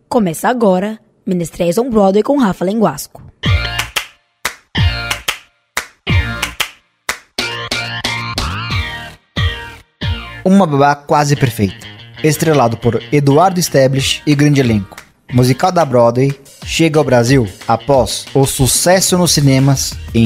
Começa agora, Menestréis on Broadway com Rafa Lenguasco. Uma Babá Quase Perfeita, estrelado por Eduardo Stablish e grande elenco. Musical da Broadway chega ao Brasil após o sucesso nos cinemas em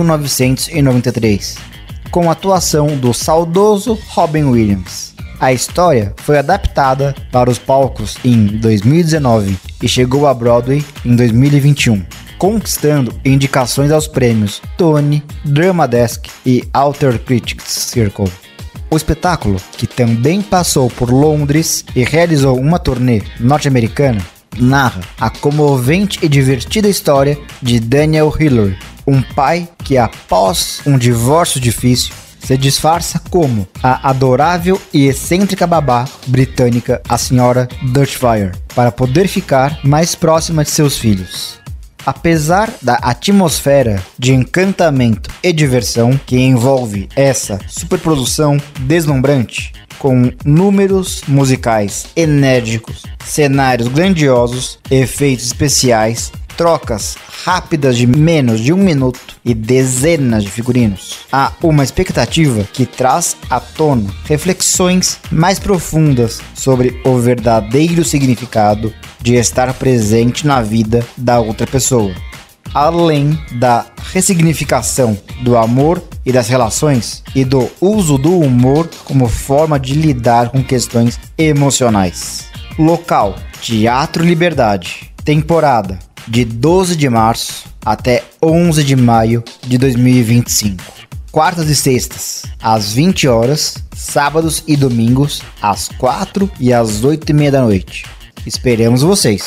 1993, com a atuação do saudoso Robin Williams. A história foi adaptada para os palcos em 2019 e chegou à Broadway em 2021, conquistando indicações aos prêmios Tony, Drama Desk e Outer Critics Circle. O espetáculo, que também passou por Londres e realizou uma turnê norte-americana, narra a comovente e divertida história de Daniel Hillary, um pai que, após um divórcio difícil, se disfarça como a adorável e excêntrica babá britânica, a senhora Doubtfire, para poder ficar mais próxima de seus filhos. Apesar da atmosfera de encantamento e diversão que envolve essa superprodução deslumbrante, com números musicais enérgicos, cenários grandiosos, efeitos especiais, trocas rápidas de menos de 1 minuto e dezenas de figurinos, há uma expectativa que traz à tona reflexões mais profundas sobre o verdadeiro significado de estar presente na vida da outra pessoa, além da ressignificação do amor e das relações e do uso do humor como forma de lidar com questões emocionais. Local: Teatro Liberdade. Temporada: de 12 de março até 11 de maio de 2025. Quartas e sextas, às 20 horas, sábados e domingos, às 4 e às 8h30 da noite. Esperamos vocês!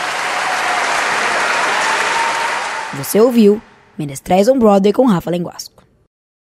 Você ouviu Menestréis on Broadway com Rafa Lenguasco.